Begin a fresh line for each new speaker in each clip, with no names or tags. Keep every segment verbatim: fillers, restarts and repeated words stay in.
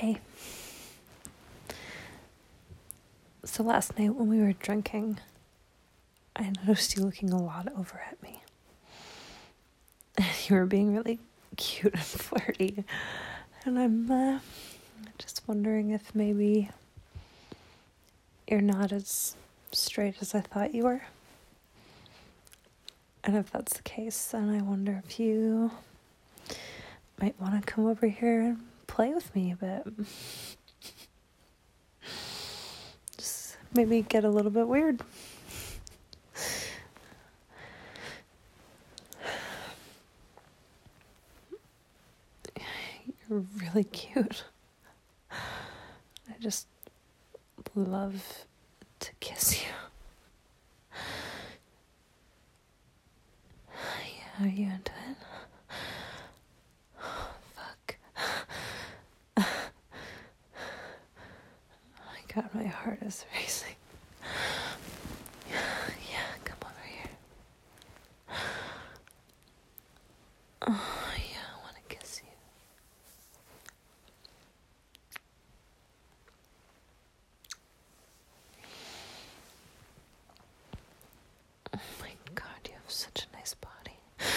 Hey. So last night when we were drinking, I noticed you looking a lot over at me. And you were being really cute and flirty. And I'm uh, just wondering if maybe you're not as straight as I thought you were. And if that's the case, then I wonder if you might want to come over here and play with me a bit. Just maybe get a little bit weird. You're really cute. I just love to kiss you. Yeah, are you into it? Oh, fuck. Oh my god, my heart is racing. Yeah, yeah, come over here. Oh, yeah, I want to kiss you. Oh my god, you have such a nice body.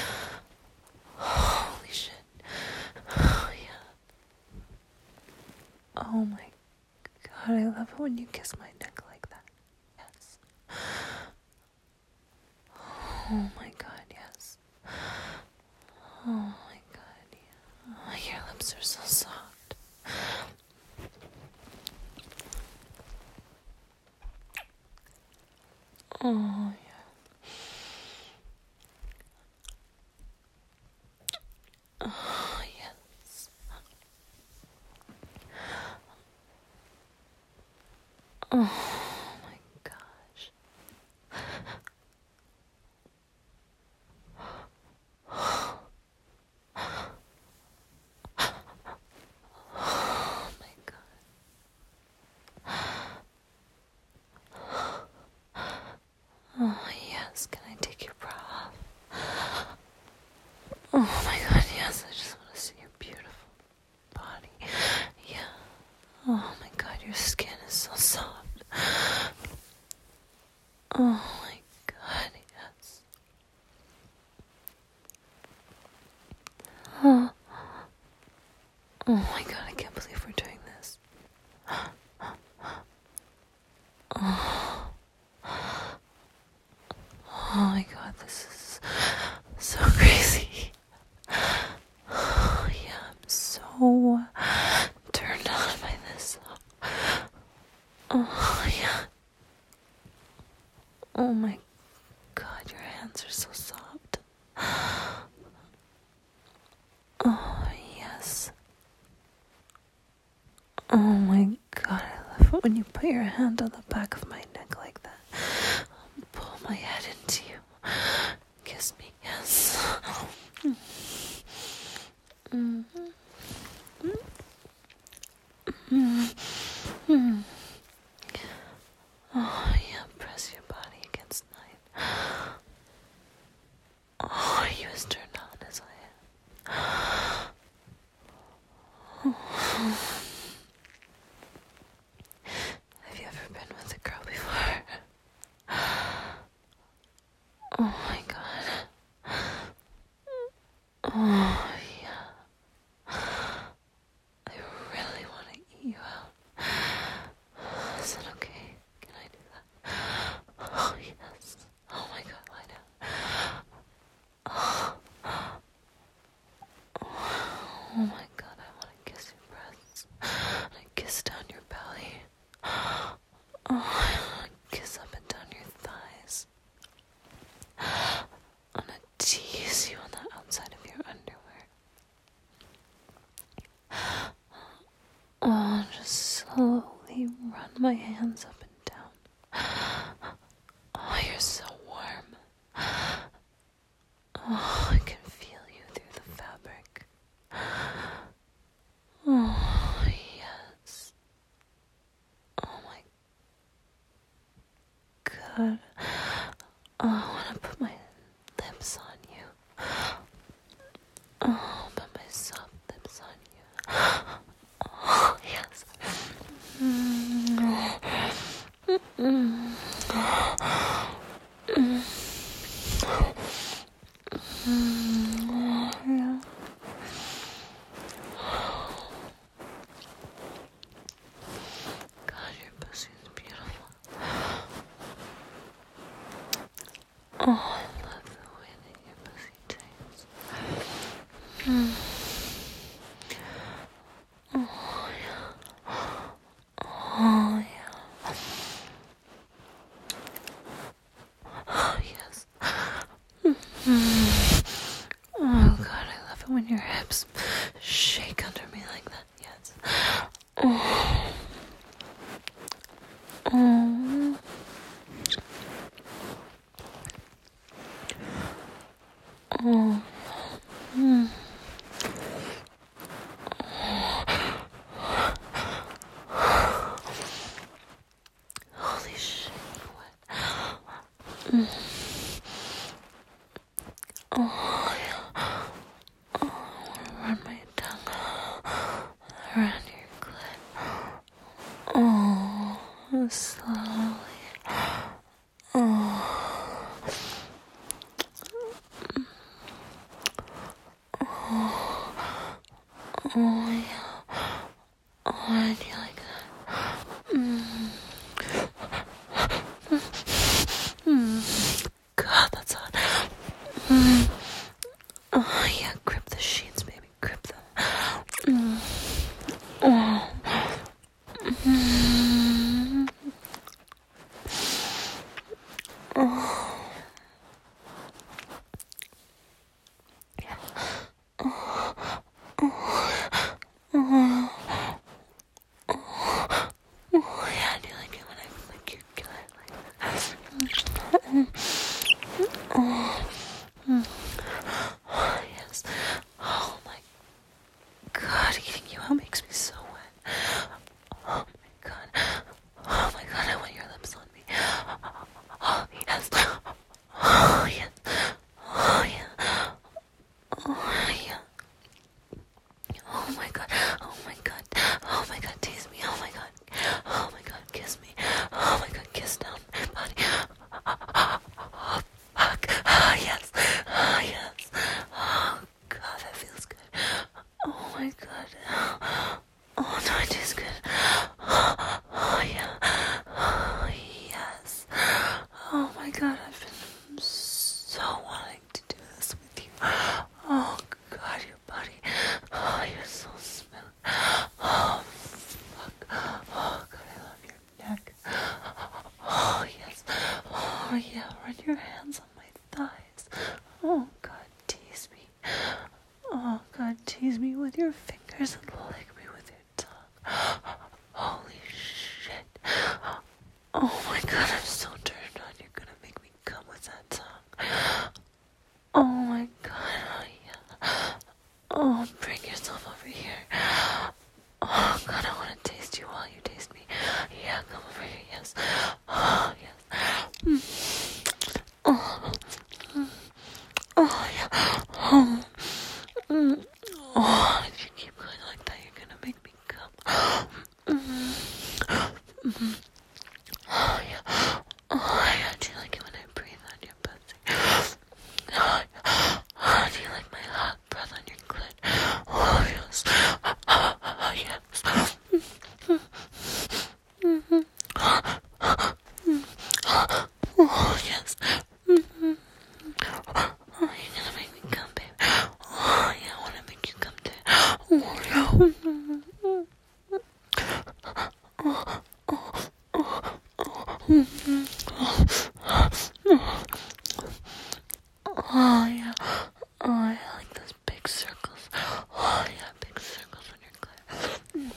Holy shit. Oh, yeah. Oh my god, I love it when you kiss my neck like that. Yes. Oh my god, yes. Oh my god, yeah. Oh, your lips are so soft. Oh, yeah. Oh, yes. Oh my gosh. Oh my god. Oh yes, can I take your bra off? Oh my god, yes, I just want to see your beautiful body. Yeah. Oh my god, your skin is so soft. Oh my god, yes. Oh. Oh my god, I can't believe we're doing this. Oh. Oh my god, this is so crazy. Oh yeah, I'm so turned on by this. Oh yeah. Oh my god, your hands are so soft. Oh yes. Oh my god, I love it when you put your hand on the back of my neck like that. Pull my head into you. Kiss me, yes. Mm-hmm. Mm-hmm. Mm-hmm. Oh yeah, press your body against mine. Oh, are you as turned on as I am? Oh. Have you ever been with a girl before? Oh my god. Oh yeah. I really want to eat you out. Is that okay? Can I do that? Oh yes. Oh my god, lie down. Oh, oh my god, I want to kiss your breasts. I kiss down your belly. Oh, I want to kiss up and down your thighs. I want to tease you on the outside of your underwear. Oh, just slowly run my hands up and down. Oh, you're so warm. Oh, I can feel you through the fabric. Oh, yes. Oh my god. Oh, I want to put my lips on you. Oh, put my soft lips on you. Oh, yeah. when your hips shake under me like that. Yes. Oh. Oh. Oh. Mm. Holy shit, what? Mm. Oh, yeah. Oh, I want to run my tongue around your clit. Oh, slowly. Oh. Oh. Oh, yeah. Oh, I do like that. Mm. Mm. God, that's hot. Mm. Oh, yeah, grip the sheets, baby. Grip them. Mm. Oh. Mm. Oh. Yeah. Oh. Oh. Oh. Oh, yeah, I do like it when I flick your gillet like that. Oh. Mm. Oh, yes. Oh, my God, eating you out makes me so wet. Oh, my God. Oh, my God, I want your lips on me. Oh, yes. Oh, yes. Oh, yeah. Oh, yeah. Oh, my God. Oh, my God. Oh, my God, tease me. Oh, my God. Oh, my God, kiss me. Oh, my God, kiss down my body. Oh, fuck. Oh, yes. Oh, yes. Oh, God, that feels good. Oh, my God. Oh, no, it tastes good. Oh, yeah. Oh, yes. Oh, my God, I've been so wanting to do this with you. Oh, God, your body. Oh, you're so smooth. Oh, fuck. Oh, God, I love your neck. Oh, yes. Oh, yeah, run your hands on my thighs. Oh, God, tease me. Oh, God, tease me with your fingers and lick me with your tongue. Holy shit. Oh, my God, I'm so turned on. You're gonna make me come with that tongue. Oh, my God. Oh, yeah. Oh, bring yourself over here. Oh, God, I want to taste you while you taste me. Yeah, come over here. Yes. Oh, yes. Mm. Oh. Mm. Oh, yeah. Oh. Mm. Oh, if you keep going like that, you're gonna make me come. Mm. Mm. Oh, yeah. Oh, yeah. Do you like it when I breathe on your pussy? Oh, yeah. Oh, do you like my hot breath on your clit? Oh, yes. Oh, yes. Mm-hmm. Oh, yes. Mm-hmm. Oh, you're gonna make me come, babe. Oh, yeah, I wanna make you come too. Oh, yeah. Oh, oh, oh, oh. Mm-hmm. Oh, yeah. Oh, I like those big circles. Oh, yeah, big circles on your clit.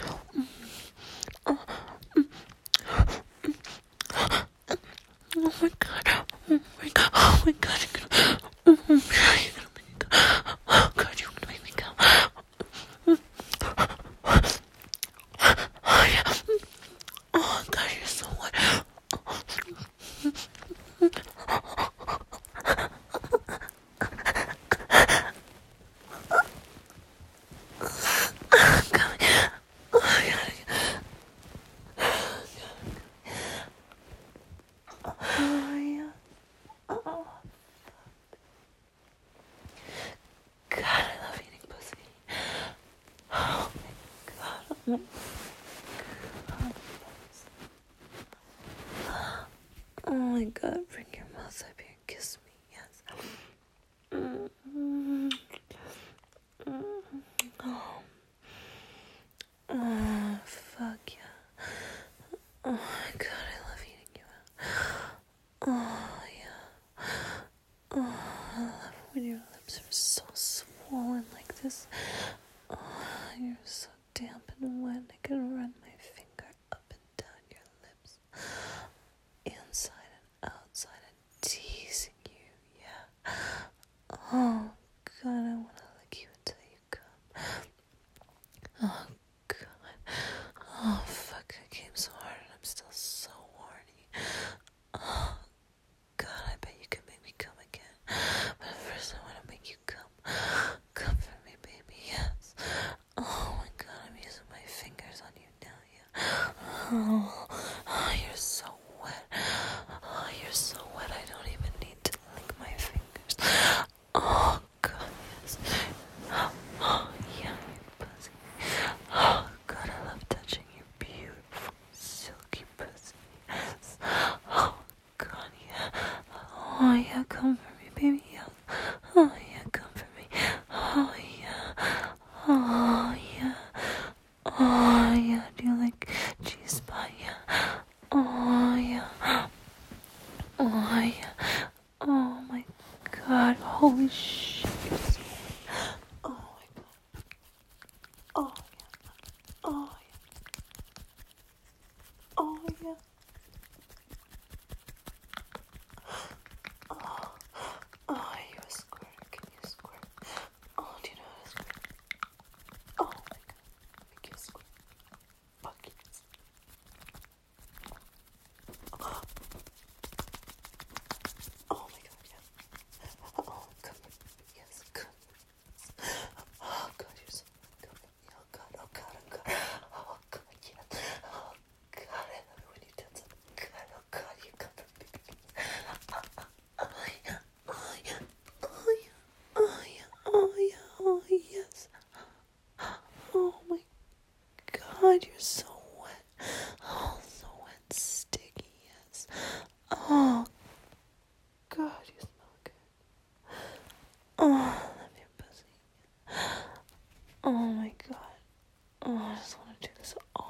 Oh, oh my God. Oh my God. Oh my God. You're gonna, oh, you're gonna make me go. Oh God, you're gonna make me go. Oh yeah. Oh God, you're so wet. Oh yeah. Oh yeah. Oh. God, I love eating pussy. Oh my God. Oh my God. Oh my God, bring your mouth up here and kiss me, yes. Mm-hmm. Mm-hmm. Oh. Oh, fuck yeah. Oh my God, I love eating you out. Oh yeah. Oh, I love when your lips are so swollen this. Oh, you're so damp and wet. I can run my finger up and down your lips, inside and outside, and teasing you. Yeah. Oh God, I want to lick you until you come. Oh God. Oh fuck, I came so hard and I'm still so horny. Oh God, I bet you can make me come again. But first I want to make you come. Come for me, baby, yes. Oh my God, I'm using my fingers on you now, yeah. Oh, oh you're so wet. Oh, you're so wet, I don't even need to lick my fingers. Oh God, yes. Oh yeah, you're pussy. Oh God, I love touching your beautiful, silky pussy. Yes. Oh God, yeah. Oh yeah, come for me, baby. Yeah. Oh yeah, come for me. Oh yeah. Oh yeah. Oh yeah. Do you like cheese pie? Yeah. Oh yeah. Oh yeah. Oh my God. Holy shit. You're so wet. Oh my God. Oh yeah. Oh yeah. Oh yeah. Oh. Oh, are you a squirter? Can you squirt? Oh, do you know how to squirt? Oh my God. Make you squirt. Buckets. Oh. Oh my God, yeah. Oh, come for me. Yes, come. Oh God, you're so good. Come for me. Oh God, oh God, oh God. Oh God, yes. Oh God, I love it when you dance. Oh God, oh God, you come for me. Oh yeah, oh yeah, oh yeah, oh yeah, oh yeah, oh yes. Oh my God, you're so wet. Oh, so wet, sticky, yes. Oh God, you smell good. Oh, I love your pussy. Oh my God. Oh, I just want to do this all